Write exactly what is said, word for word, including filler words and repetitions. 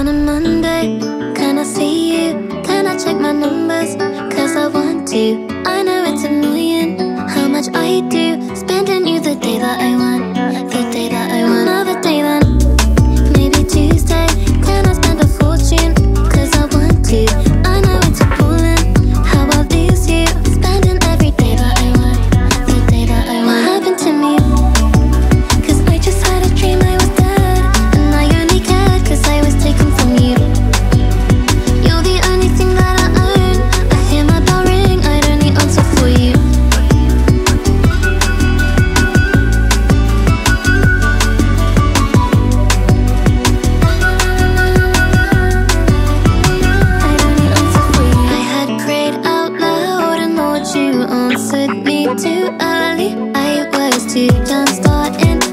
a Monday, can I see you? Can I check my numbers? Cause I want to. I know it's a million, how much I do. Spending you the day that I want, the day that I want. Another day then, maybe Tuesday. Can I spend a fortune? Cause I want to. I know it's appalling how I lose you. Spending every day that I want, the day that I want. What happened to me? Cause I just had a dream I was dead, and I only cared cause I was taken from you. You're the only thing that I own. I hear my bell ring, I'd only answer for you. I'd only answer for you. I had prayed out loud and thought you answered me too early. I was too young, starting